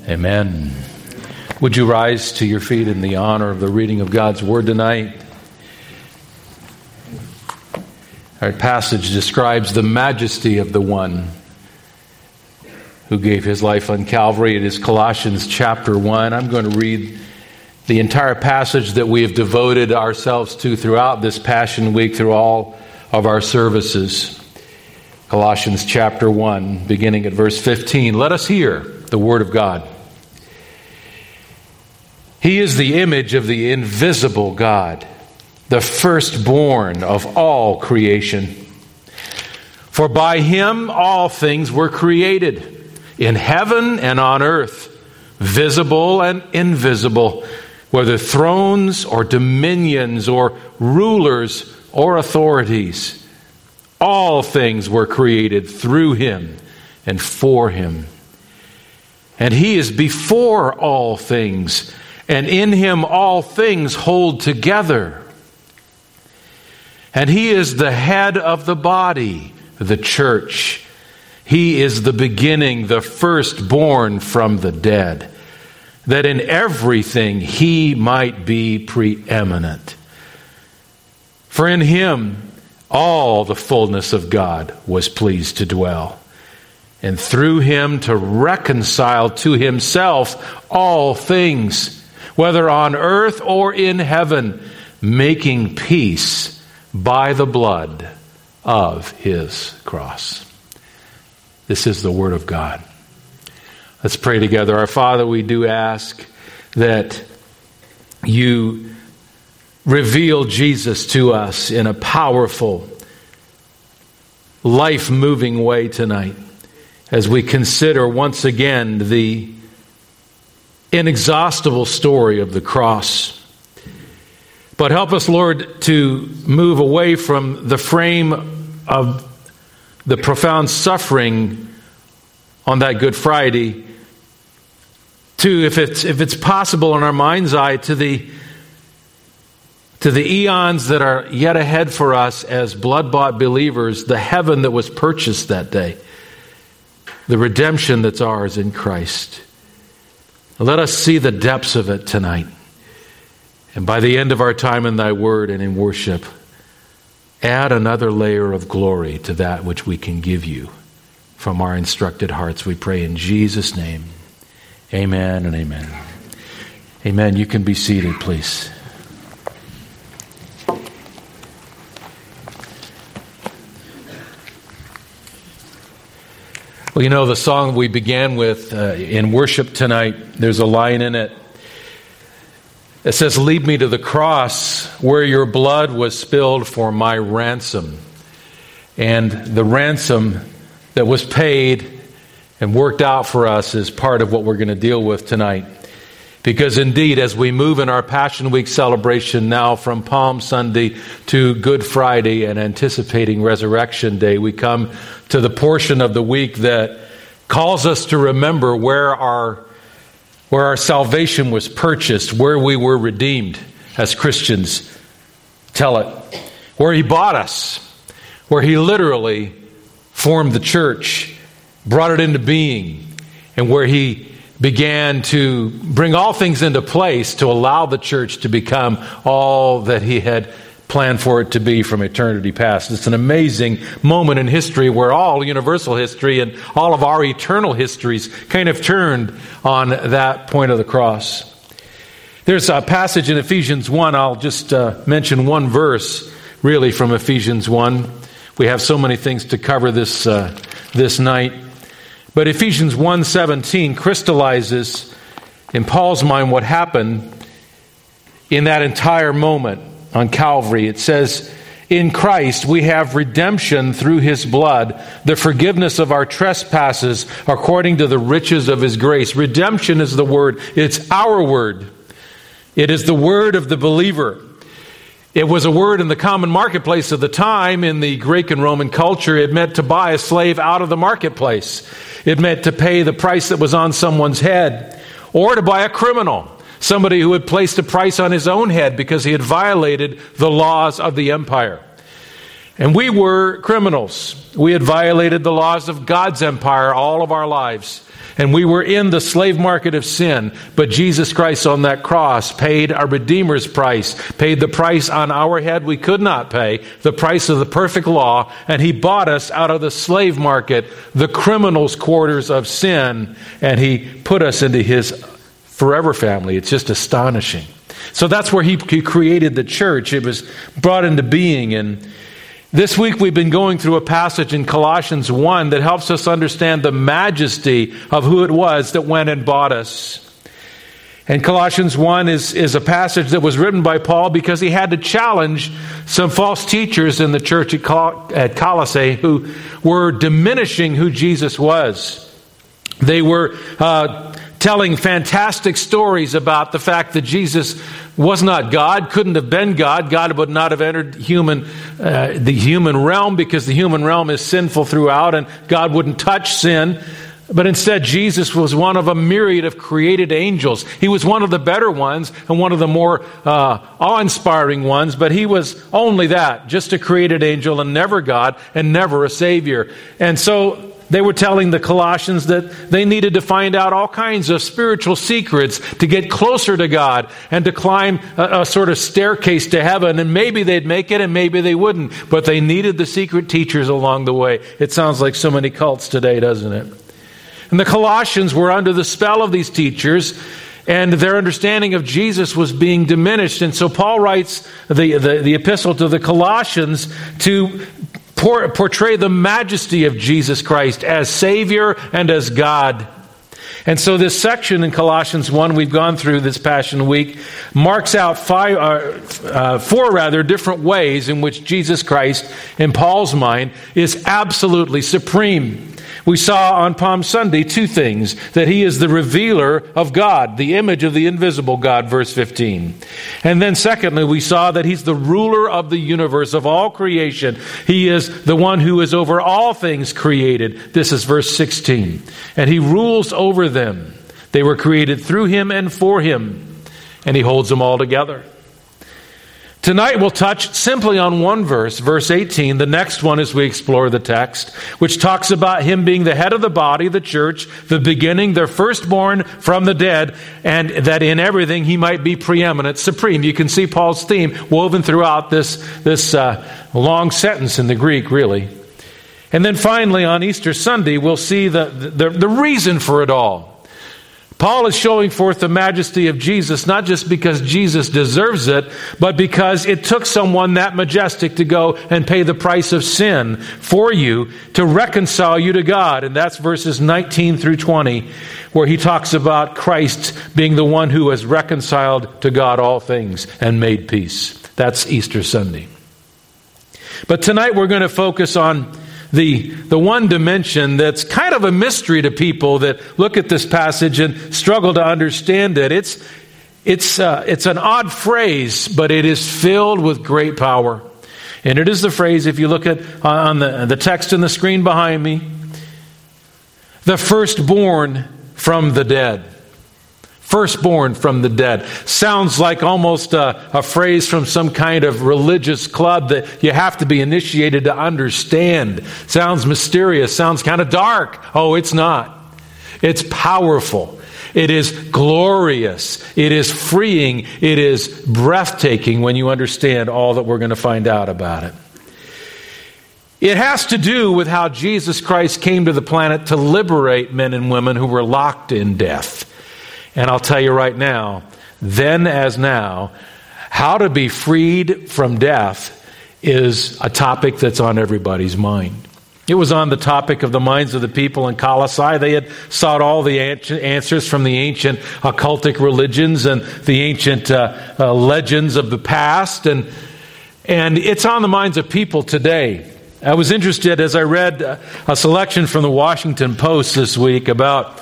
Amen. Would you rise to your feet in the honor of the reading of God's Word tonight? Our passage describes the majesty of the one who gave his life on Calvary. It is Colossians chapter 1. I'm going to read the entire passage that we have devoted ourselves to throughout this Passion Week, through all of our services. Colossians chapter 1, beginning at verse 15. Let us hear the Word of God. He is the image of the invisible God, the firstborn of all creation. For by him all things were created, in heaven and on earth, visible and invisible, whether thrones or dominions or rulers or authorities. All things were created through him and for him. And he is before all things, and in him all things hold together. And he is the head of the body, the church. He is the beginning, the firstborn from the dead, that in everything he might be preeminent. For in him all the fullness of God was pleased to dwell, and through him to reconcile to himself all things, whether on earth or in heaven, making peace by the blood of his cross. This is the Word of God. Let's pray together. Our Father, we do ask that you reveal Jesus to us in a powerful, life-moving way tonight as we consider once again the inexhaustible story of the cross. But help us, Lord, to move away from the frame of the profound suffering on that Good Friday to, if it's possible in our mind's eye, to the eons that are yet ahead for us as blood-bought believers, the heaven that was purchased that day, the redemption that's ours in Christ. Let us see the depths of it tonight. And by the end of our time in thy word and in worship, add another layer of glory to that which we can give you from our instructed hearts. We pray in Jesus' name. Amen and amen. Amen. You can be seated, please. Well, you know, the song we began with in worship tonight, there's a line in it. It says, "Lead me to the cross where your blood was spilled for my ransom." And the ransom that was paid and worked out for us is part of what we're going to deal with tonight. Because indeed, as we move in our Passion Week celebration now from Palm Sunday to Good Friday and anticipating Resurrection Day, we come to the portion of the week that calls us to remember where our salvation was purchased, where we were redeemed, as Christians tell it, where he bought us, where he literally formed the church, brought it into being, and where he began to bring all things into place to allow the church to become all that he had planned for it to be from eternity past. It's an amazing moment in history where all universal history and all of our eternal histories kind of turned on that point of the cross. There's a passage in Ephesians 1. I'll just mention one verse really from Ephesians 1. We have so many things to cover this night. But Ephesians 1:17 crystallizes in Paul's mind what happened in that entire moment on Calvary. It says, "In Christ we have redemption through his blood, the forgiveness of our trespasses according to the riches of his grace." Redemption is the word. It's our word. It is the word of the believer. It was a word in the common marketplace of the time. In the Greek and Roman culture, it meant to buy a slave out of the marketplace. It meant to pay the price that was on someone's head, or to buy a criminal, somebody who had placed a price on his own head because he had violated the laws of the empire. And we were criminals. We had violated the laws of God's empire all of our lives. And we were in the slave market of sin. But Jesus Christ on that cross paid our Redeemer's price, paid the price on our head we could not pay, the price of the perfect law. And He bought us out of the slave market, the criminal's quarters of sin. And He put us into His forever family. It's just astonishing. So that's where He created the church. It was brought into being. And this week we've been going through a passage in Colossians 1 that helps us understand the majesty of who it was that went and bought us. And Colossians 1 is a passage that was written by Paul because he had to challenge some false teachers in the church at Colossae who were diminishing who Jesus was. They were telling fantastic stories about the fact that Jesus was not God, couldn't have been God. God would not have entered the human realm because the human realm is sinful throughout, and God wouldn't touch sin. But instead, Jesus was one of a myriad of created angels. He was one of the better ones and one of the more awe-inspiring ones, but He was only that, just a created angel and never God and never a Savior. And so they were telling the Colossians that they needed to find out all kinds of spiritual secrets to get closer to God and to climb a sort of staircase to heaven. And maybe they'd make it and maybe they wouldn't. But they needed the secret teachers along the way. It sounds like so many cults today, doesn't it? And the Colossians were under the spell of these teachers, and their understanding of Jesus was being diminished. And so Paul writes the epistle to the Colossians to portray the majesty of Jesus Christ as Savior and as God. And so this section in Colossians 1 we've gone through this Passion Week marks out four different ways in which Jesus Christ, in Paul's mind, is absolutely supreme. We saw on Palm Sunday two things: that He is the revealer of God, the image of the invisible God, verse 15. And then secondly, we saw that He's the ruler of the universe, of all creation. He is the one who is over all things created. This is verse 16. And He rules over them. They were created through Him and for Him, and He holds them all together. Tonight we'll touch simply on one verse, verse 18, the next one as we explore the text, which talks about Him being the head of the body, the church, the beginning, the firstborn from the dead, and that in everything He might be preeminent, supreme. You can see Paul's theme woven throughout this long sentence in the Greek, really. And then finally on Easter Sunday, we'll see the reason for it all. Paul is showing forth the majesty of Jesus, not just because Jesus deserves it, but because it took someone that majestic to go and pay the price of sin for you to reconcile you to God. And that's verses 19 through 20, where he talks about Christ being the one who has reconciled to God all things and made peace. That's Easter Sunday. But tonight we're going to focus on the one dimension that's kind of a mystery to people that look at this passage and struggle to understand it. It's an odd phrase, but it is filled with great power. And it is the phrase, if you look at on the text on the screen behind me, the firstborn from the dead. Firstborn from the dead. Sounds like almost a phrase from some kind of religious club that you have to be initiated to understand. Sounds mysterious. Sounds kind of dark. Oh, it's not. It's powerful. It is glorious. It is freeing. It is breathtaking when you understand all that we're going to find out about it. It has to do with how Jesus Christ came to the planet to liberate men and women who were locked in death. And I'll tell you right now, then as now, how to be freed from death is a topic that's on everybody's mind. It was on the topic of the minds of the people in Colossae. They had sought all the answers from the ancient occultic religions and the ancient legends of the past. And it's on the minds of people today. I was interested as I read a selection from the Washington Post this week about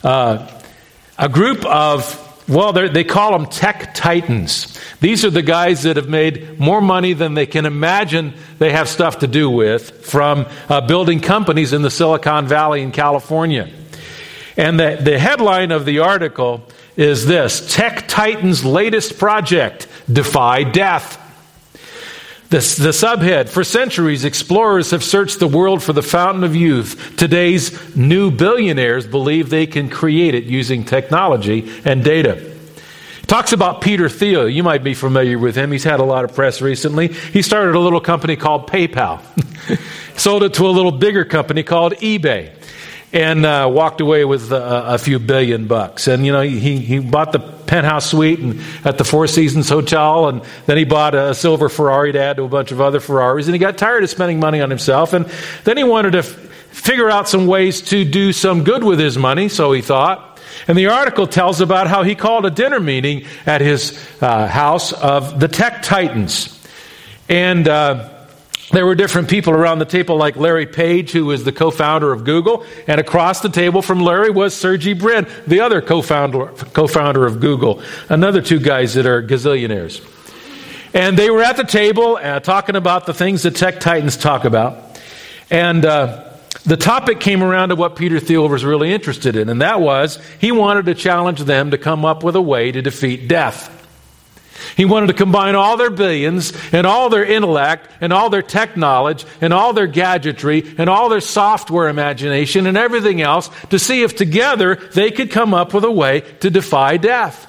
a group of, they call them tech titans. These are the guys that have made more money than they can imagine they have stuff to do with from building companies in the Silicon Valley in California. And the headline of the article is this: Tech Titans' latest project, defy death. The subhead, for centuries, explorers have searched the world for the fountain of youth. Today's new billionaires believe they can create it using technology and data. Talks about Peter Thiel. You might be familiar with him. He's had a lot of press recently. He started a little company called PayPal. Sold it to a little bigger company called eBay. And walked away with a few $1 billion. And, he bought the penthouse suite at the Four Seasons Hotel, and then he bought a silver Ferrari to add to a bunch of other Ferraris, and he got tired of spending money on himself, and then he wanted to figure out some ways to do some good with his money, so he thought. And the article tells about how he called a dinner meeting at his house of the tech titans. And there were different people around the table, like Larry Page, who was the co-founder of Google. And across the table from Larry was Sergey Brin, the other co-founder of Google. Another two guys that are gazillionaires. And they were at the table talking about the things that tech titans talk about. And the topic came around to what Peter Thiel was really interested in. And that was, he wanted to challenge them to come up with a way to defeat death. He wanted to combine all their billions and all their intellect and all their tech knowledge and all their gadgetry and all their software imagination and everything else to see if together they could come up with a way to defy death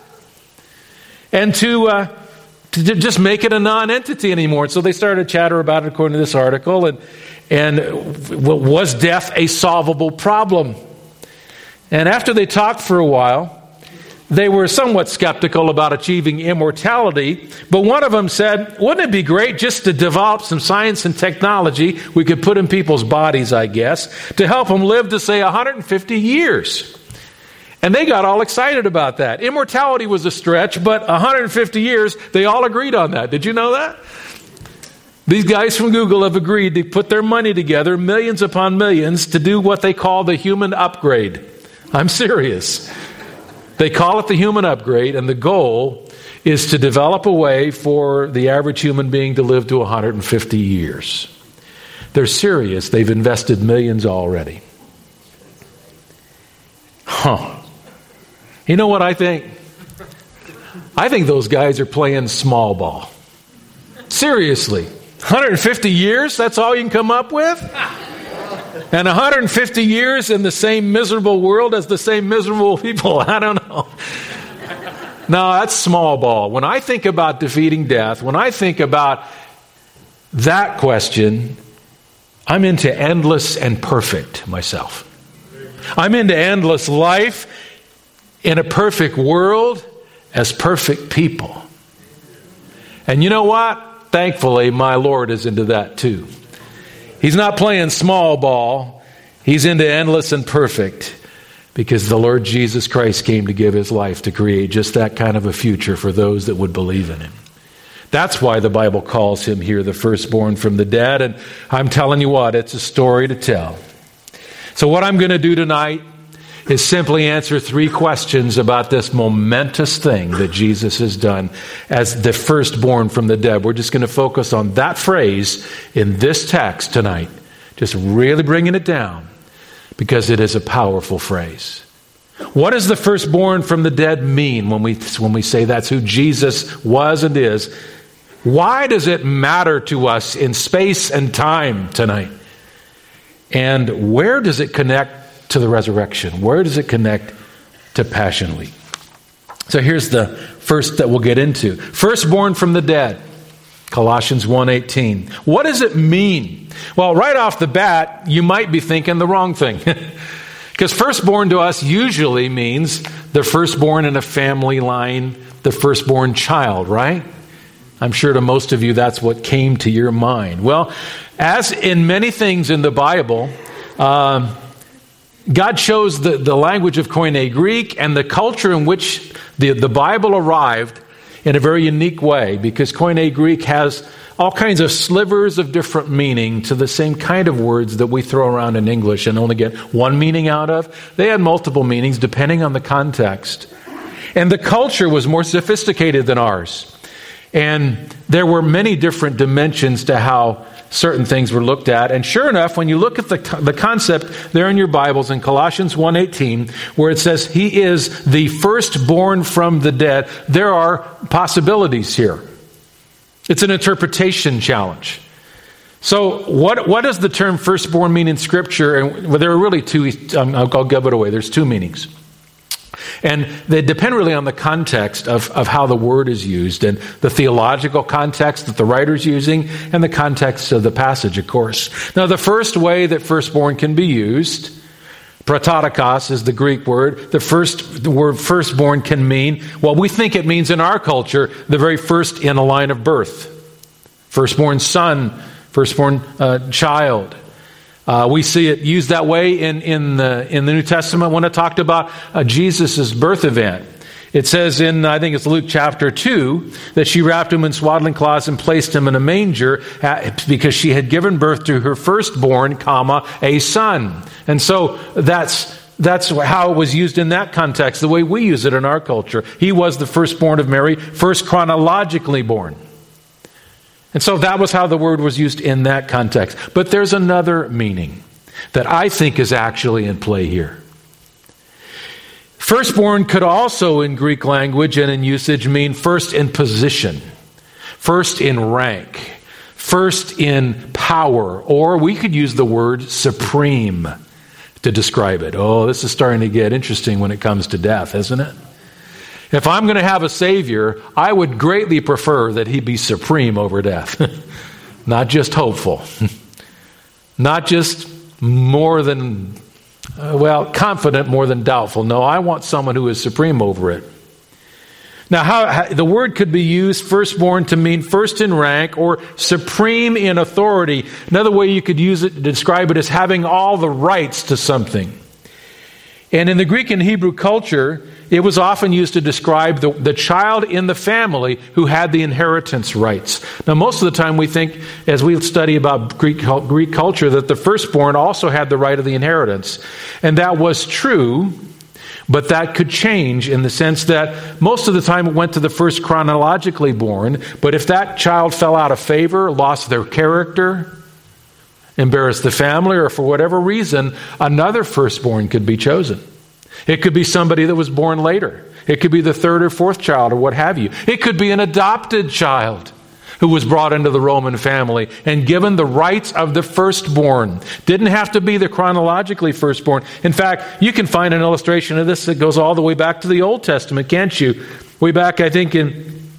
and to just make it a non-entity anymore. So they started to chatter about it according to this article. And was death a solvable problem? And after they talked for a while, they were somewhat skeptical about achieving immortality, but one of them said, wouldn't it be great just to develop some science and technology we could put in people's bodies, I guess, to help them live to, say, 150 years? And they got all excited about that. Immortality was a stretch, but 150 years, they all agreed on that. Did you know that? These guys from Google have agreed to put their money together, millions upon millions, to do what they call the human upgrade. I'm serious. They call it the human upgrade, and the goal is to develop a way for the average human being to live to 150 years. They're serious. They've invested millions already. You know what I think? I think those guys are playing small ball. Seriously. 150 years? That's all you can come up with? And 150 years in the same miserable world as the same miserable people? I don't know. No, that's small ball. When I think about defeating death, when I think about that question, I'm into endless and perfect myself. I'm into endless life in a perfect world as perfect people. And you know what? Thankfully, my Lord is into that too. He's not playing small ball. He's into endless and perfect because the Lord Jesus Christ came to give his life to create just that kind of a future for those that would believe in him. That's why the Bible calls him here the firstborn from the dead. And I'm telling you what, it's a story to tell. So what I'm going to do tonight is simply answer 3 questions about this momentous thing that Jesus has done as the firstborn from the dead. We're just going to focus on that phrase in this text tonight, just really bringing it down because it is a powerful phrase. What does the firstborn from the dead mean when we say that's who Jesus was and is? Why does it matter to us in space and time tonight? And where does it connect to the resurrection? Where does it connect to Passion Week? So here's the first that we'll get into. Firstborn from the dead. Colossians 1:18. What does it mean? Well, right off the bat, you might be thinking the wrong thing. Because firstborn to us usually means the firstborn in a family line, the firstborn child, right? I'm sure to most of you that's what came to your mind. Well, as in many things in the Bible, God chose the language of Koine Greek and the culture in which the Bible arrived in a very unique way, because Koine Greek has all kinds of slivers of different meaning to the same kind of words that we throw around in English and only get one meaning out of. They had multiple meanings depending on the context. And the culture was more sophisticated than ours. And there were many different dimensions to how certain things were looked at. And sure enough, when you look at the concept there in your Bibles in Colossians 1:18, where it says he is the firstborn from the dead, there are possibilities here. It's an interpretation challenge. So what does the term firstborn mean in Scripture? And well, there are really two. I'll give it away. There's two meanings. And they depend really on the context of how the word is used, and the theological context that the writer's using, and the context of the passage, of course. Now, the first way that firstborn can be used, prototokos is the Greek word. The word firstborn can mean, well, we think it means in our culture, the very first in a line of birth. Firstborn son, firstborn child. We see it used that way in the New Testament when it talked about Jesus' birth event. It says in, I think it's Luke chapter 2, that she wrapped him in swaddling cloths and placed him in a manger because she had given birth to her firstborn, a son. And so that's how it was used in that context, the way we use it in our culture. He was the firstborn of Mary, first chronologically born. And so that was how the word was used in that context. But there's another meaning that I think is actually in play here. Firstborn could also, in Greek language and in usage, mean first in position, first in rank, first in power, or we could use the word supreme to describe it. Oh, this is starting to get interesting when it comes to death, isn't it? If I'm going to have a Savior, I would greatly prefer that He be supreme over death. Not just hopeful. Not just more than, confident more than doubtful. No, I want someone who is supreme over it. Now, how the word could be used, firstborn, to mean first in rank or supreme in authority. Another way you could use it to describe it is having all the rights to something. And in the Greek and Hebrew culture, it was often used to describe the child in the family who had the inheritance rights. Now, most of the time we think, as we study about Greek culture, that the firstborn also had the right of the inheritance. And that was true, but that could change in the sense that most of the time it went to the first chronologically born. But if that child fell out of favor, lost their character, embarrassed the family, or for whatever reason, another firstborn could be chosen. It could be somebody that was born later. It could be the third or fourth child or what have you. It could be an adopted child who was brought into the Roman family and given the rights of the firstborn. Didn't have to be the chronologically firstborn. In fact, you can find an illustration of this that goes all the way back to the Old Testament, can't you? Way back, I think, in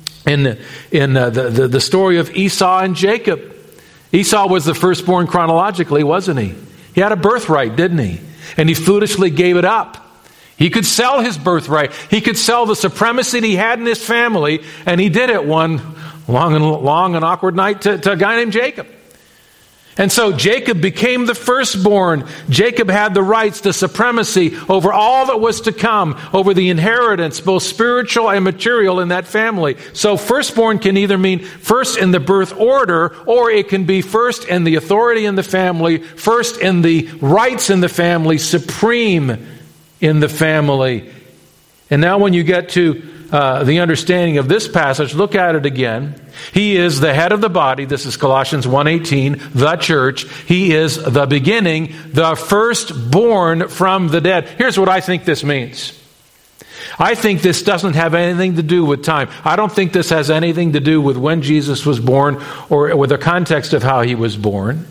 the story of Esau and Jacob. Esau was the firstborn chronologically, wasn't he? He had a birthright, didn't he? And he foolishly gave it up. He could sell his birthright. He could sell the supremacy that he had in his family, and he did it one long and awkward night to a guy named Jacob. And so Jacob became the firstborn. Jacob had the rights, the supremacy over all that was to come, over the inheritance, both spiritual and material in that family. So firstborn can either mean first in the birth order, or it can be first in the authority in the family, first in the rights in the family, supreme in the family. And now when you get to the understanding of this passage, look at it again. He is the head of the body. This is Colossians 1:18, the church. He is the beginning, the firstborn from the dead. Here's what I think this means. I think this doesn't have anything to do with time. I don't think this has anything to do with when Jesus was born or with the context of how he was born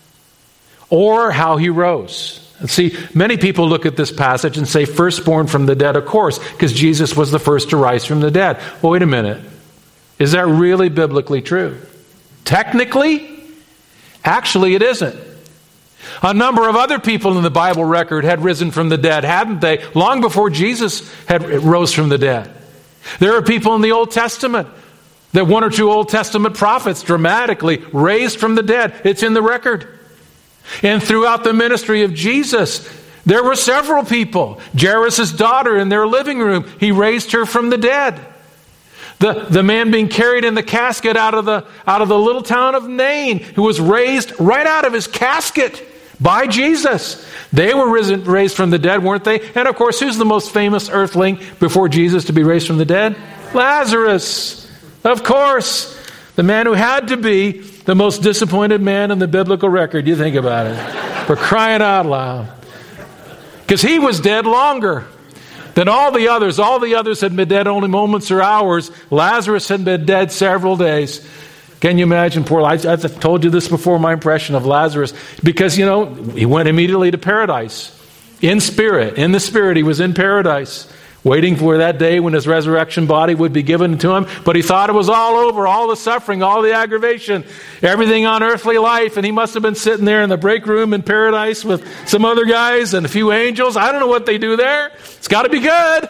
or how he rose. See, many people look at this passage and say firstborn from the dead, of course, because Jesus was the first to rise from the dead. Well, wait a minute. Is that really biblically true? Technically? Actually, it isn't. A number of other people in the Bible record had risen from the dead, hadn't they? Long before Jesus had rose from the dead. There are people in the Old Testament, that one or two Old Testament prophets dramatically raised from the dead. It's in the record. And throughout the ministry of Jesus, there were several people. Jairus' daughter in their living room, he raised her from the dead. The man being carried in the casket out of the little town of Nain, who was raised right out of his casket by Jesus. They were raised from the dead, weren't they? And of course, who's the most famous earthling before Jesus to be raised from the dead? Lazarus. Of course. The man who had to be the most disappointed man in the biblical record. You think about it. For crying out loud. Because he was dead longer than all the others. All the others had been dead only moments or hours. Lazarus had been dead several days. Can you imagine poor Lazarus? I've told you this before, my impression of Lazarus, because, he went immediately to paradise. In the spirit, he was in paradise, waiting for that day when his resurrection body would be given to him. But he thought it was all over, all the suffering, all the aggravation, everything on earthly life. And he must have been sitting there in the break room in paradise with some other guys and a few angels. I don't know what they do there. It's got to be good.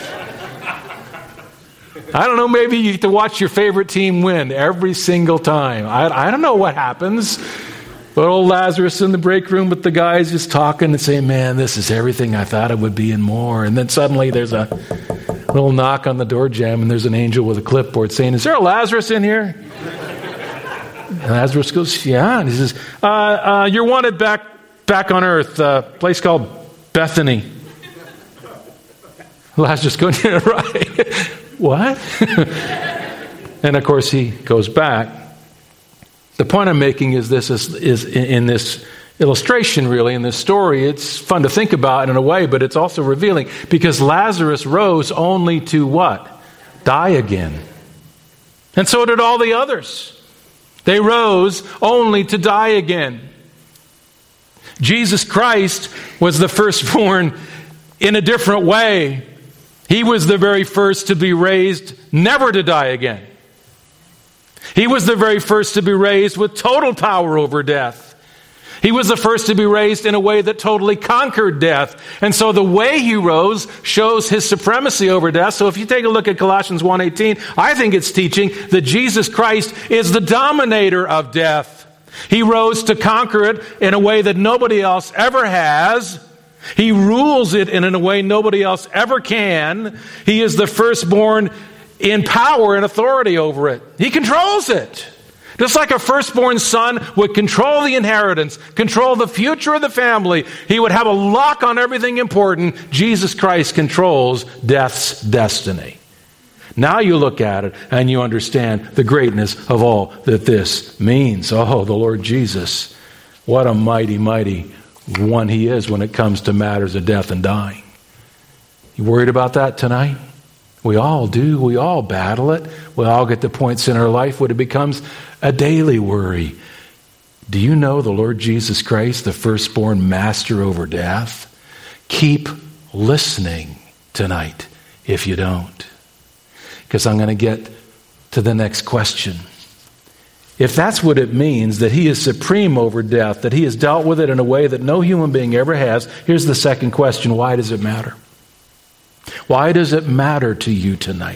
I don't know, maybe you get to watch your favorite team win every single time. I don't know what happens. But old Lazarus in the break room with the guys just talking and saying, man, this is everything I thought it would be and more. And then suddenly there's a little knock on the door jamb and there's an angel with a clipboard saying, is there a Lazarus in here? And Lazarus goes, yeah. And he says, you're wanted back on earth, a place called Bethany. Lazarus goes, yeah, right. What? And of course he goes back. The point I'm making is this is in this illustration, really, in this story. It's fun to think about in a way, but it's also revealing because Lazarus rose only to what? Die again. And so did all the others. They rose only to die again. Jesus Christ was the firstborn in a different way. He was the very first to be raised, never to die again. He was the very first to be raised with total power over death. He was the first to be raised in a way that totally conquered death. And so the way he rose shows his supremacy over death. So if you take a look at Colossians 1:18, I think it's teaching that Jesus Christ is the dominator of death. He rose to conquer it in a way that nobody else ever has. He rules it in a way nobody else ever can. He is the firstborn in power and authority over it. He controls it. Just like a firstborn son would control the inheritance, control the future of the family, he would have a lock on everything important. Jesus Christ controls death's destiny. Now you look at it and you understand the greatness of all that this means. Oh, the Lord Jesus, what a mighty, mighty one he is when it comes to matters of death and dying. You worried about that tonight? We all do. We all battle it. We all get to points in our life when it becomes a daily worry. Do you know the Lord Jesus Christ, the firstborn master over death? Keep listening tonight if you don't. Because I'm going to get to the next question. If that's what it means, that he is supreme over death, that he has dealt with it in a way that no human being ever has, here's the second question. Why does it matter? Why does it matter to you tonight?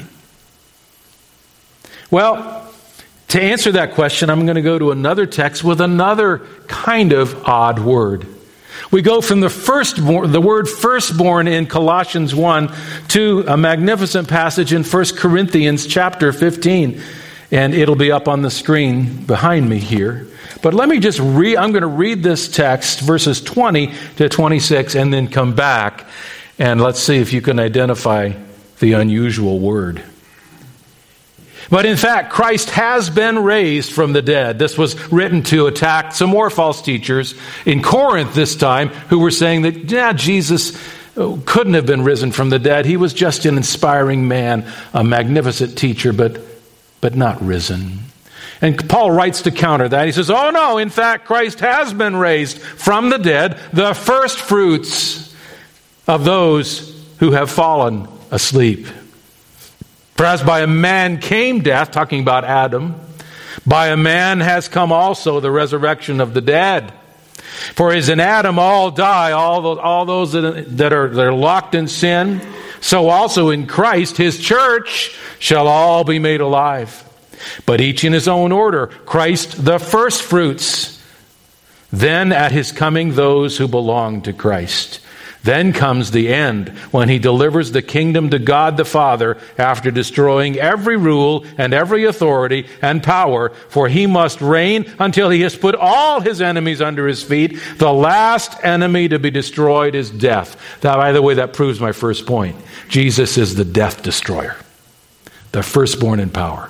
Well, to answer that question, I'm going to go to another text with another kind of odd word. We go from the word firstborn in Colossians 1 to a magnificent passage in 1 Corinthians chapter 15. And it'll be up on the screen behind me here. But let me just I'm going to read this text, verses 20 to 26, and then come back. And let's see if you can identify the unusual word. But in fact, Christ has been raised from the dead. This was written to attack some more false teachers in Corinth this time who were saying that, Jesus couldn't have been risen from the dead. He was just an inspiring man, a magnificent teacher, but not risen. And Paul writes to counter that. He says, oh no, in fact, Christ has been raised from the dead, the first fruits of those who have fallen asleep. For as by a man came death, talking about Adam, by a man has come also the resurrection of the dead. For as in Adam all die, all those that are locked in sin, so also in Christ his church shall all be made alive. But each in his own order, Christ the first fruits, then at his coming those who belong to Christ. Then comes the end, when he delivers the kingdom to God the Father after destroying every rule and every authority and power, for he must reign until he has put all his enemies under his feet. The last enemy to be destroyed is death. Now, by the way, that proves my first point. Jesus is the death destroyer, the firstborn in power.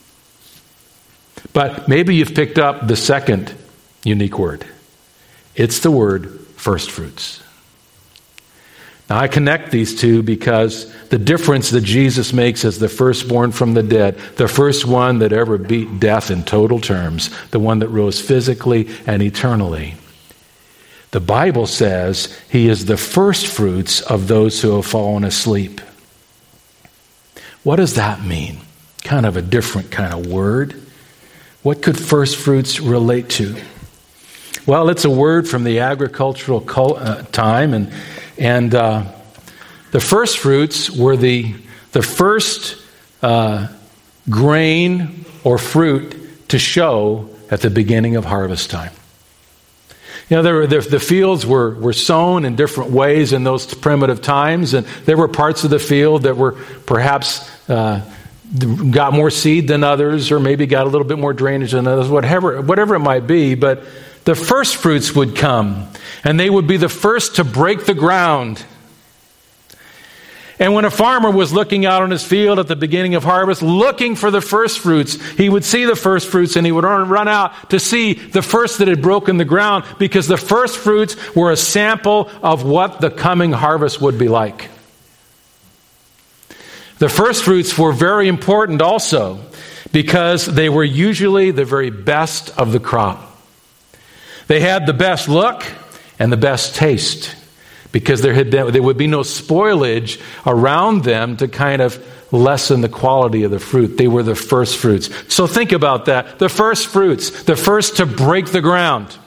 But maybe you've picked up the second unique word. It's the word first fruits. Now, I connect these two because the difference that Jesus makes as the firstborn from the dead, the first one that ever beat death in total terms, the one that rose physically and eternally. The Bible says he is the first fruits of those who have fallen asleep. What does that mean? Kind of a different kind of word. What could first fruits relate to? Well, it's a word from the agricultural time, and the first fruits were the first grain or fruit to show at the beginning of harvest time. You know, the fields were sown in different ways in those primitive times, and there were parts of the field that were perhaps got more seed than others, or maybe got a little bit more drainage than others, whatever it might be. But the first fruits would come, and they would be the first to break the ground. And when a farmer was looking out on his field at the beginning of harvest, looking for the first fruits, he would see the first fruits and he would run out to see the first that had broken the ground, because the first fruits were a sample of what the coming harvest would be like. The first fruits were very important also because they were usually the very best of the crop. They had the best look and the best taste, because there would be no spoilage around them to kind of lessen the quality of the fruit. They were the first fruits. So think about that. The first fruits, the first to break the ground.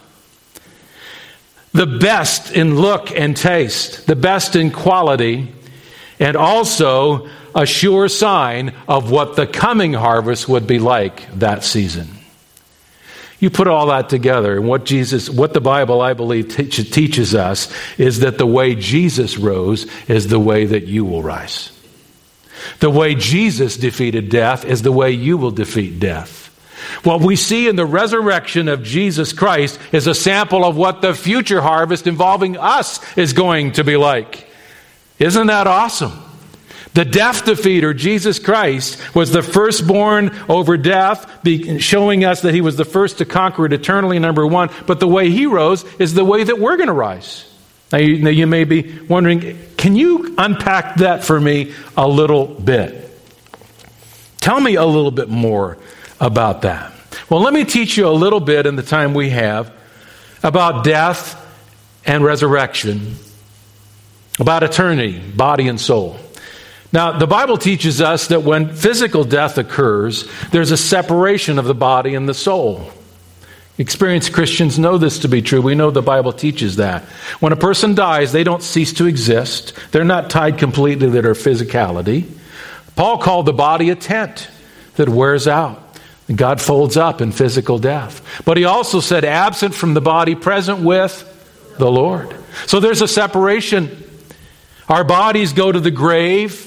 The best in look and taste, the best in quality, and also a sure sign of what the coming harvest would be like that season. You put all that together, and what the Bible, I believe, teaches us is that the way Jesus rose is the way that you will rise. The way Jesus defeated death is the way you will defeat death. What we see in the resurrection of Jesus Christ is a sample of what the future harvest involving us is going to be like. Isn't that awesome? The death defeater, Jesus Christ, was the firstborn over death, showing us that he was the first to conquer it eternally, number one. But the way he rose is the way that we're going to rise. Now you may be wondering, can you unpack that for me a little bit? Tell me a little bit more about that. Well, let me teach you a little bit in the time we have about death and resurrection, about eternity, body and soul. Now, the Bible teaches us that when physical death occurs, there's a separation of the body and the soul. Experienced Christians know this to be true. We know the Bible teaches that. When a person dies, they don't cease to exist. They're not tied completely to their physicality. Paul called the body a tent that wears out. God folds up in physical death. But he also said, absent from the body, present with the Lord. So there's a separation. Our bodies go to the grave.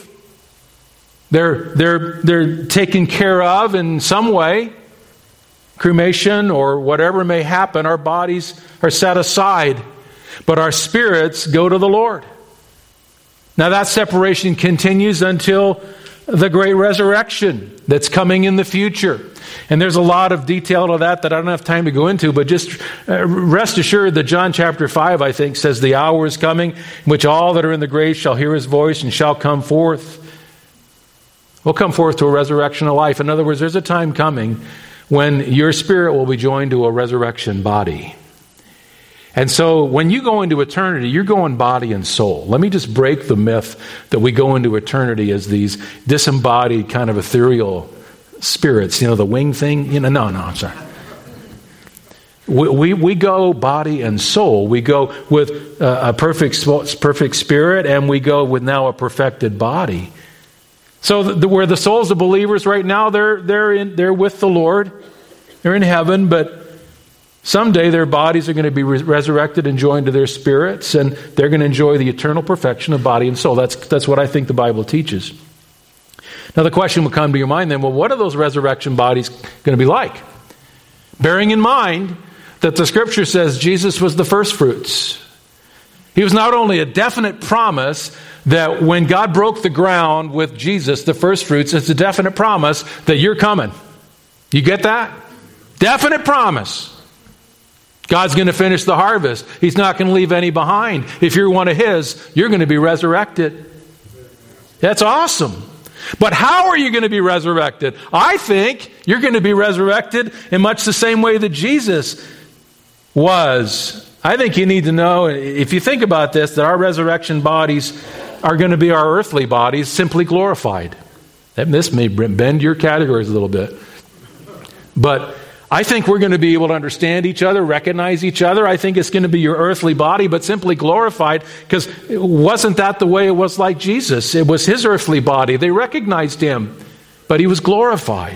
They're taken care of in some way. Cremation or whatever may happen, our bodies are set aside. But our spirits go to the Lord. Now that separation continues until the great resurrection that's coming in the future. And there's a lot of detail to that I don't have time to go into, but just rest assured that John chapter 5, I think, says the hour is coming in which all that are in the grave shall hear his voice and shall come forth. We'll come forth to a resurrection of life. In other words, there's a time coming when your spirit will be joined to a resurrection body. And so when you go into eternity, you're going body and soul. Let me just break the myth that we go into eternity as these disembodied kind of ethereal spirits. You know, the wing thing? No, I'm sorry. We go body and soul. We go with a perfect spirit, and we go with now a perfected body. So where the souls of believers right now, they're with the Lord. They're in heaven, but someday their bodies are going to be resurrected and joined to their spirits, and they're going to enjoy the eternal perfection of body and soul. That's what I think the Bible teaches. Now the question will come to your mind then, well, what are those resurrection bodies going to be like? Bearing in mind that the Scripture says Jesus was the first fruits. He was not only a definite promise that when God broke the ground with Jesus, the first fruits, it's a definite promise that you're coming. You get that? Definite promise. God's going to finish the harvest. He's not going to leave any behind. If you're one of His, you're going to be resurrected. That's awesome. But how are you going to be resurrected? I think you're going to be resurrected in much the same way that Jesus was. I think you need to know, if you think about this, that our resurrection bodies are going to be our earthly bodies simply glorified. And this may bend your categories a little bit. But I think we're going to be able to understand each other, recognize each other. I think it's going to be your earthly body, but simply glorified, because wasn't that the way it was like Jesus? It was His earthly body. They recognized Him, but He was glorified.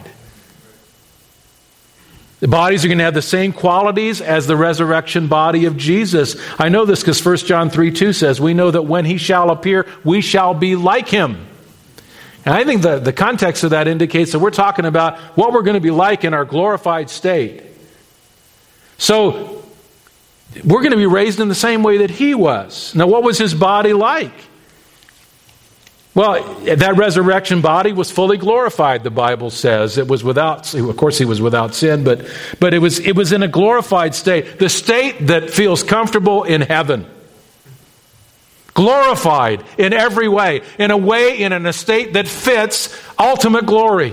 The bodies are going to have the same qualities as the resurrection body of Jesus. I know this because 1 John 3:2 says, we know that when He shall appear, we shall be like Him. And I think the context of that indicates that we're talking about what we're going to be like in our glorified state. So, we're going to be raised in the same way that He was. Now, what was His body like? Well, that resurrection body was fully glorified, the Bible says. It was without, of course He was without sin, but it was in a glorified state. The state that feels comfortable in heaven. Glorified in every way. In a state that fits ultimate glory.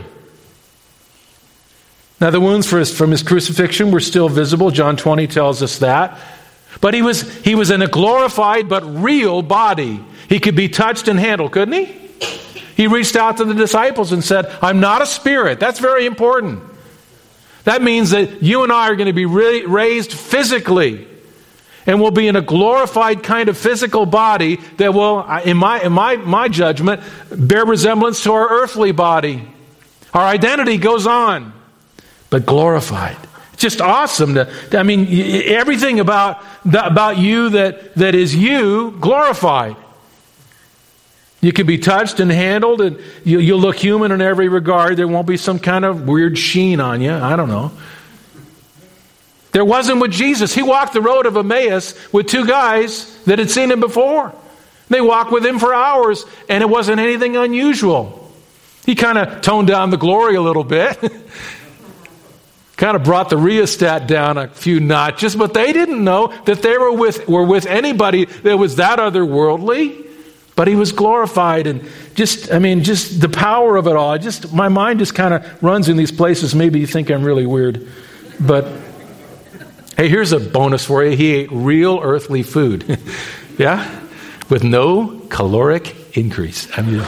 Now the wounds from His crucifixion were still visible. John 20 tells us that. But he was in a glorified but real body. He could be touched and handled, couldn't he? He reached out to the disciples and said, I'm not a spirit. That's very important. That means that you and I are going to be raised physically. And we'll be in a glorified kind of physical body that will, in my judgment, bear resemblance to our earthly body. Our identity goes on, but glorified. It's just awesome. Everything about you that is you, glorified. You can be touched and handled, and you'll look human in every regard. There won't be some kind of weird sheen on you. I don't know. There wasn't with Jesus. He walked the road of Emmaus with two guys that had seen Him before. They walked with Him for hours, and it wasn't anything unusual. He kind of toned down the glory a little bit. Kind of brought the rheostat down a few notches, but they didn't know that they were with anybody that was that otherworldly. But He was glorified, and just the power of it all. My mind just kind of runs in these places. Maybe you think I'm really weird, but hey, here's a bonus for you. He ate real earthly food, yeah, with no caloric increase.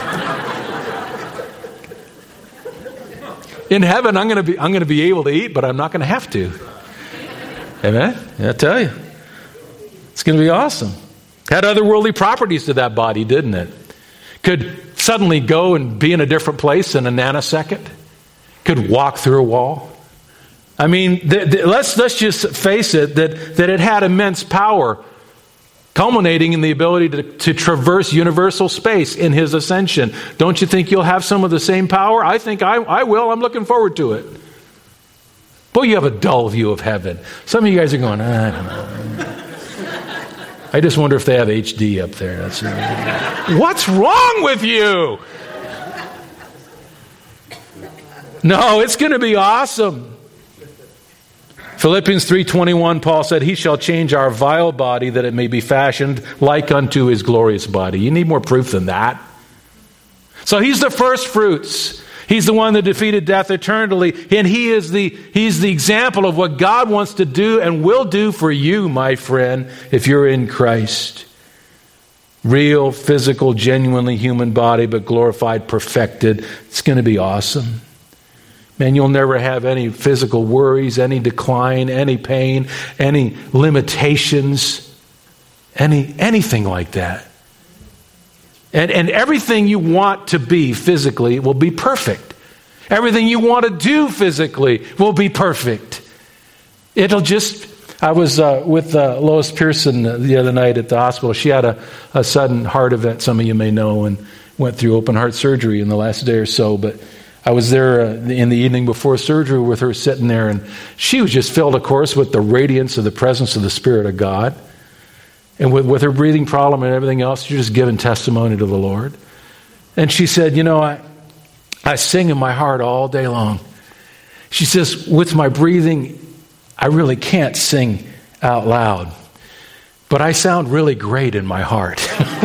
In heaven, I'm going to be able to eat, but I'm not going to have to. Amen. I tell you, it's going to be awesome. Had otherworldly properties to that body, didn't it? Could suddenly go and be in a different place in a nanosecond. Could walk through a wall. Let's just face it, that it had immense power, culminating in the ability to traverse universal space in His ascension. Don't you think you'll have some of the same power? I think I will. I'm looking forward to it. Boy, you have a dull view of heaven. Some of you guys are going, I don't know. I just wonder if they have HD up there. What's wrong with you? No, it's going to be awesome. Philippians 3:21, Paul said, He shall change our vile body that it may be fashioned like unto His glorious body. You need more proof than that. So He's the first fruits. He's the one that defeated death eternally. And He's the example of what God wants to do and will do for you, my friend, if you're in Christ. Real, physical, genuinely human body, but glorified, perfected. It's going to be awesome. Man, you'll never have any physical worries, any decline, any pain, any limitations, anything like that. And everything you want to be physically will be perfect. Everything you want to do physically will be perfect. I was with Lois Pearson the other night at the hospital. She had a sudden heart event, some of you may know, and went through open heart surgery in the last day or so. But I was there in the evening before surgery with her sitting there, and she was just filled, of course, with the radiance of the presence of the Spirit of God. And with her breathing problem and everything else, she's just giving testimony to the Lord. And she said, I sing in my heart all day long. She says, with my breathing, I really can't sing out loud. But I sound really great in my heart.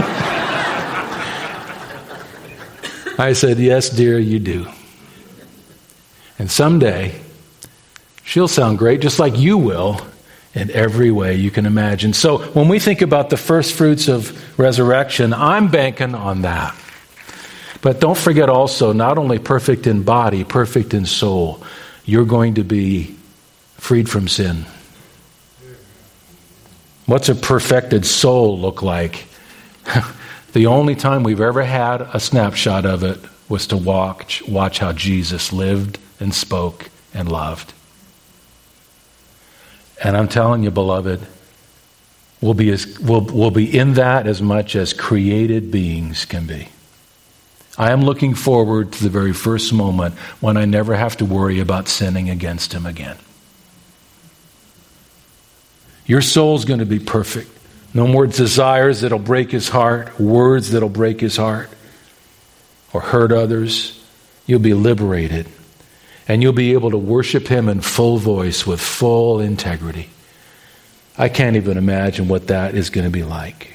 I said, yes, dear, you do. And someday, she'll sound great just like you will in every way you can imagine. So when we think about the first fruits of resurrection, I'm banking on that. But don't forget also, not only perfect in body, perfect in soul, you're going to be freed from sin. What's a perfected soul look like? The only time we've ever had a snapshot of it was to watch how Jesus lived and spoke and loved. And I'm telling you, beloved, we'll be in that as much as created beings can be. I am looking forward to the very first moment when I never have to worry about sinning against him again. Your soul's going to be perfect. No more desires that'll break his heart, words that'll break his heart or hurt others. You'll be liberated. And you'll be able to worship him in full voice with full integrity. I can't even imagine what that is going to be like.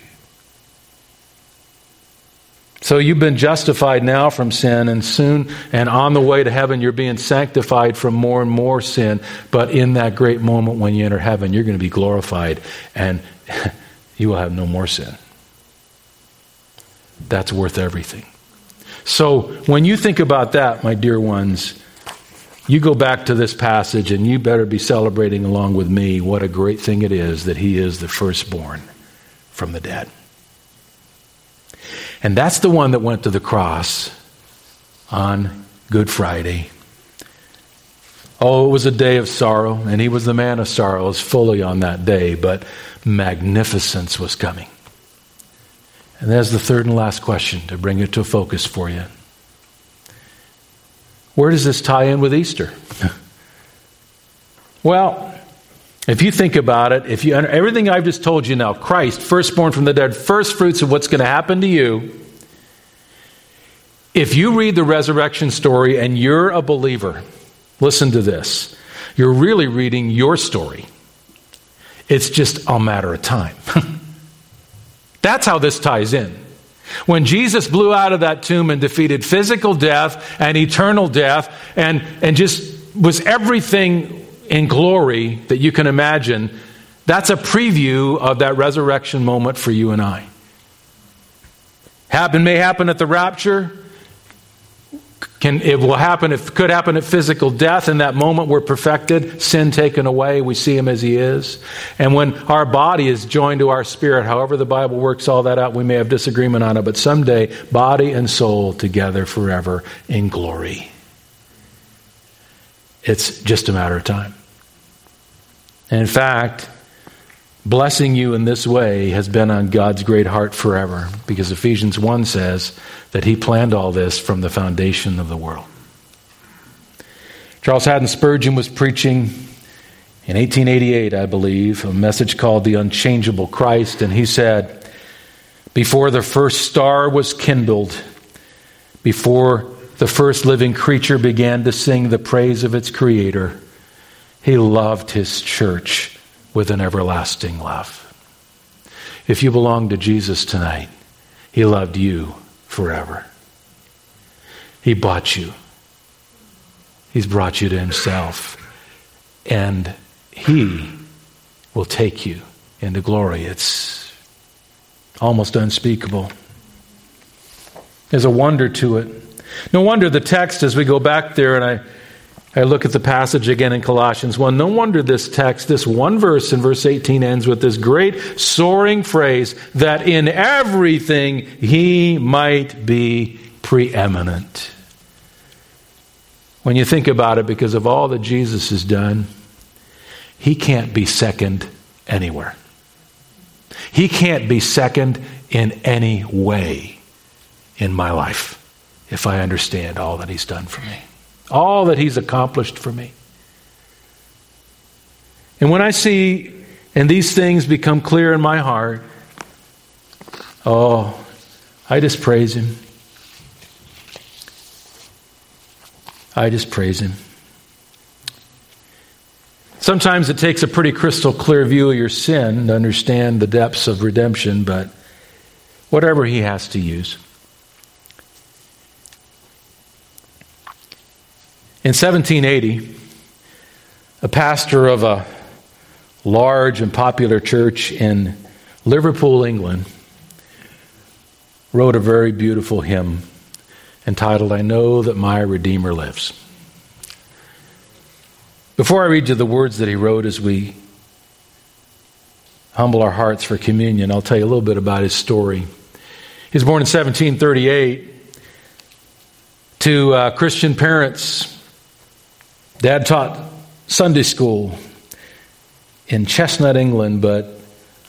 So you've been justified now from sin, and soon and on the way to heaven you're being sanctified from more and more sin. But in that great moment when you enter heaven, you're going to be glorified and you will have no more sin. That's worth everything. So when you think about that, my dear ones, you go back to this passage and you better be celebrating along with me what a great thing it is that he is the firstborn from the dead. And that's the one that went to the cross on Good Friday. Oh, it was a day of sorrow, and he was the man of sorrows fully on that day, but magnificence was coming. And there's the third and last question to bring it to a focus for you. Where does this tie in with Easter? Well, if you think about it, everything I've just told you now, Christ, firstborn from the dead, first fruits of what's going to happen to you. If you read the resurrection story and you're a believer, listen to this. You're really reading your story. It's just a matter of time. That's how this ties in. When Jesus blew out of that tomb and defeated physical death and eternal death and just was everything in glory that you can imagine, that's a preview of that resurrection moment for you and I. May happen at the rapture. It could happen at physical death. In that moment we're perfected, sin taken away, we see him as he is. And when our body is joined to our spirit, however the Bible works all that out, we may have disagreement on it, but someday body and soul together forever in glory. It's just a matter of time. And in fact, blessing you in this way has been on God's great heart forever, because Ephesians 1 says that he planned all this from the foundation of the world. Charles Haddon Spurgeon was preaching in 1888, I believe, a message called The Unchangeable Christ, and he said, before the first star was kindled, before the first living creature began to sing the praise of its creator, he loved his church with an everlasting love. If you belong to Jesus tonight, he loved you forever. He bought you. He's brought you to himself. And he will take you into glory. It's almost unspeakable. There's a wonder to it. No wonder the text, as we go back there and I look at the passage again in Colossians 1, no wonder this text, this one verse in verse 18 ends with this great soaring phrase that in everything he might be preeminent. When you think about it, because of all that Jesus has done, he can't be second anywhere. He can't be second in any way in my life if I understand all that he's done for me. All that he's accomplished for me. And when I see and these things become clear in my heart, I just praise him. I just praise him. Sometimes it takes a pretty crystal clear view of your sin to understand the depths of redemption, but whatever he has to use. In 1780, a pastor of a large and popular church in Liverpool, England, wrote a very beautiful hymn entitled, "I Know That My Redeemer Lives." Before I read you the words that he wrote as we humble our hearts for communion, I'll tell you a little bit about his story. He was born in 1738 to Christian parents. Dad taught Sunday school in Chestnut, England, but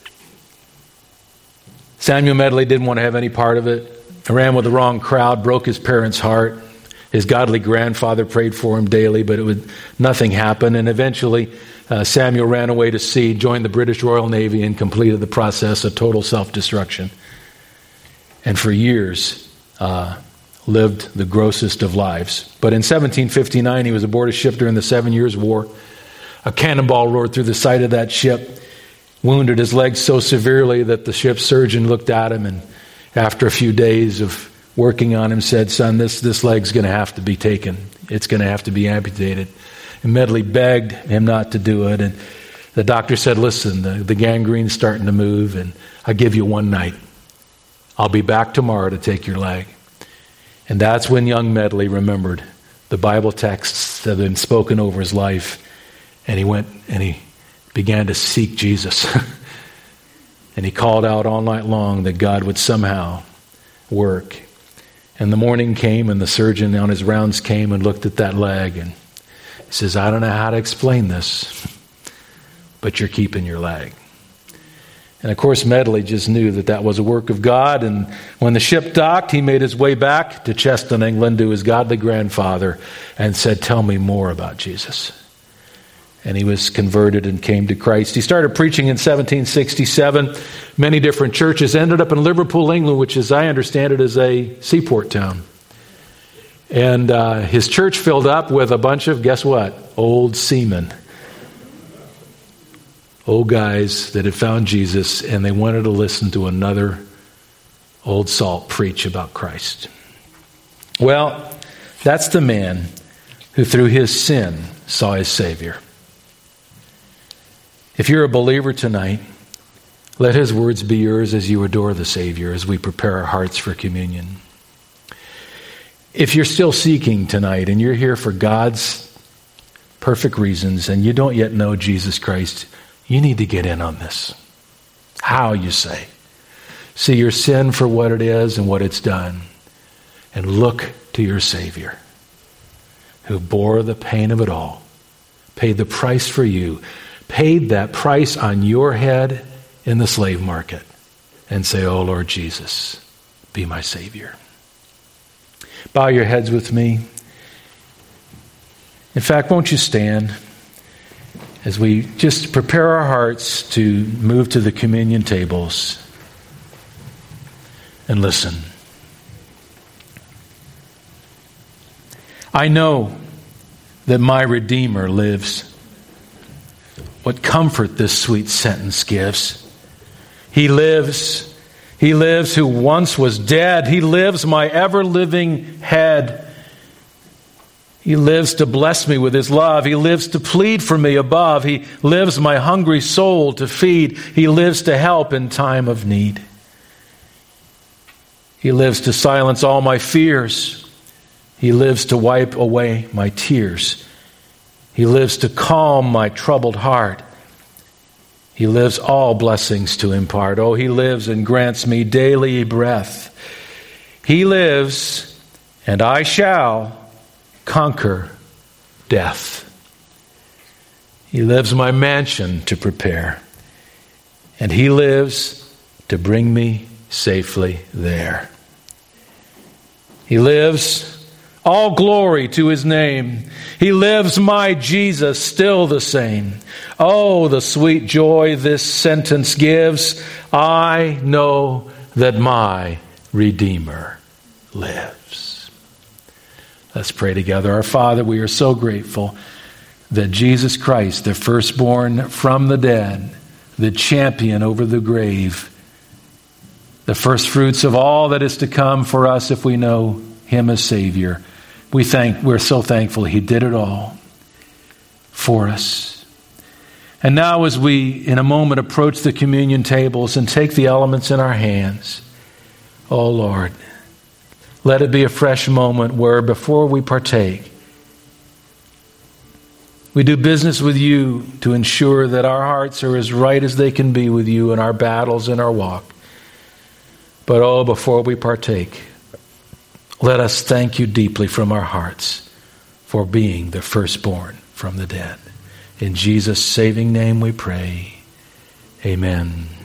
Samuel Medley didn't want to have any part of it. Ran with the wrong crowd, broke his parents' heart. His godly grandfather prayed for him daily, but nothing happened. And eventually, Samuel ran away to sea, joined the British Royal Navy, and completed the process of total self-destruction. And for years, lived the grossest of lives. But in 1759, he was aboard a ship during the 7 Years' War. A cannonball roared through the side of that ship, wounded his leg so severely that the ship's surgeon looked at him, and after a few days of working on him, said, "Son, this leg's going to have to be taken. It's going to have to be amputated." And Medley begged him not to do it. And the doctor said, "Listen, the gangrene's starting to move, and I'll give you one night. I'll be back tomorrow to take your leg." And that's when young Medley remembered the Bible texts that had been spoken over his life. And he went and he began to seek Jesus. And he called out all night long that God would somehow work. And the morning came, and the surgeon on his rounds came and looked at that leg, and he says, "I don't know how to explain this, but you're keeping your leg." And of course, Medley just knew that that was a work of God. And when the ship docked, he made his way back to Cheston, England, to his godly grandfather, and said, "Tell me more about Jesus." And he was converted and came to Christ. He started preaching in 1767. Many different churches. Ended up in Liverpool, England, which, as I understand it, is a seaport town. And his church filled up with a bunch of, guess what? Old seamen. Old guys that had found Jesus, and they wanted to listen to another old salt preach about Christ. Well, that's the man who through his sin saw his Savior. If you're a believer tonight, let his words be yours as you adore the Savior, as we prepare our hearts for communion. If you're still seeking tonight and you're here for God's perfect reasons and you don't yet know Jesus Christ, you need to get in on this. How, you say? See your sin for what it is and what it's done, and look to your Savior, who bore the pain of it all, paid the price for you, paid that price on your head in the slave market, and say, "Oh, Lord Jesus, be my Savior." Bow your heads with me. In fact, won't you stand as we just prepare our hearts to move to the communion tables and listen. I know that my Redeemer lives. What comfort this sweet sentence gives. He lives. He lives who once was dead. He lives, my ever-living head. He lives to bless me with his love. He lives to plead for me above. He lives my hungry soul to feed. He lives to help in time of need. He lives to silence all my fears. He lives to wipe away my tears. He lives to calm my troubled heart. He lives all blessings to impart. Oh, he lives and grants me daily breath. He lives, and I shall conquer death. He lives my mansion to prepare, and he lives to bring me safely there. He lives, all glory to his name. He lives, my Jesus, still the same. Oh, the sweet joy this sentence gives. I know that my Redeemer lives. Let's pray together. Our Father, we are so grateful that Jesus Christ, the firstborn from the dead, the champion over the grave, the first fruits of all that is to come for us if we know him as Savior. We're so thankful he did it all for us. And now as we, in a moment, approach the communion tables and take the elements in our hands, oh Lord, let it be a fresh moment where before we partake, we do business with you to ensure that our hearts are as right as they can be with you in our battles and our walk. But oh, before we partake, let us thank you deeply from our hearts for being the firstborn from the dead. In Jesus' saving name we pray. Amen.